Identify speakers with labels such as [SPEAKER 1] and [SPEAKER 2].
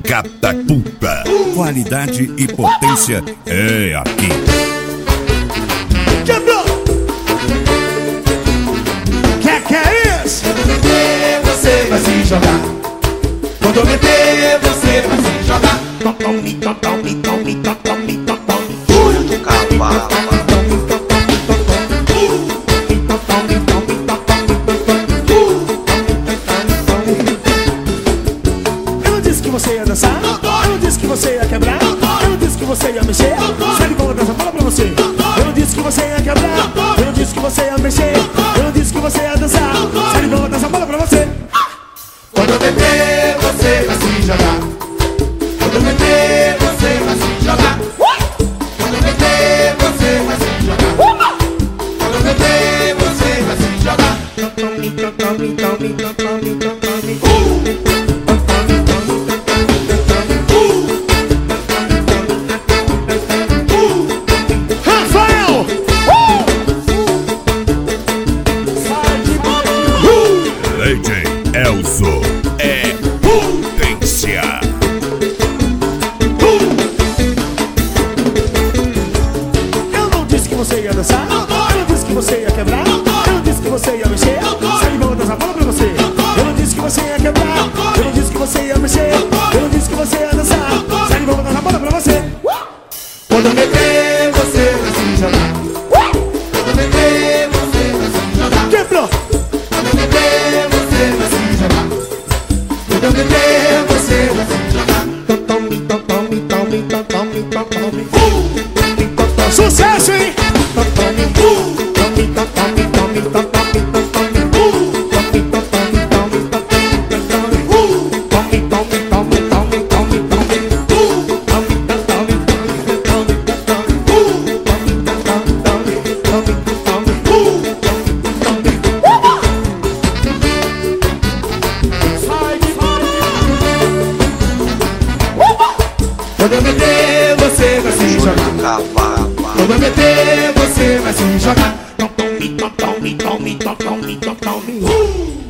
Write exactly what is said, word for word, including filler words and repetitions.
[SPEAKER 1] Catapulta. Qualidade e potência é aqui.
[SPEAKER 2] Quebrou! Que que é isso?
[SPEAKER 3] Quando eu meter, você vai se jogar. Quando eu meter, você vai se jogar.
[SPEAKER 2] Tome, tome, tome, tome, tome.
[SPEAKER 3] Fúria do cavalo.
[SPEAKER 2] Eu não disse que você ia dançar. Eu não disse que você ia quebrar. Eu não disse que você ia mexer. Sai de bola dessa bola pra você. Eu não disse que você ia quebrar. Eu não disse que você ia mexer. Eu não disse que você ia dançar. Sai de bola dessa bola pra você.
[SPEAKER 3] Quando eu meter, você vai se jogar. Quando eu meter, você vai se jogar. Quando eu meter, você vai se jogar. Quando eu meter, você vai se jogar.
[SPEAKER 2] Tome, tome, tome, tome, tome. Rafael!
[SPEAKER 1] Lady Elzo é potência.
[SPEAKER 2] Eu não disse que você ia dançar. Eu não disse que você ia quebrar. Eu não disse que você ia mexer. Sai de bola dessa bola pra você. Eu não disse que você ia quebrar. Eu não disse que você ia mexer. Eu não disse que você ia dançar. Sai de bola dessa bola pra você.
[SPEAKER 3] Quando eu meter, você vai se jogar. Quando eu meter, você vai se jogar.
[SPEAKER 2] Quebrou!
[SPEAKER 3] Quando eu meter, você vai se jogar. Quando eu meter, você vai se jogar.
[SPEAKER 2] Tome, tome, tome, tome, tome. Sucesso, hein? Tome, tome, tome, tome, tome, tome.
[SPEAKER 3] Quando eu meter, você vai se jogar. Quando eu meter, você vai se jogar.
[SPEAKER 2] Tome, tome, tome, tome, tome, tome.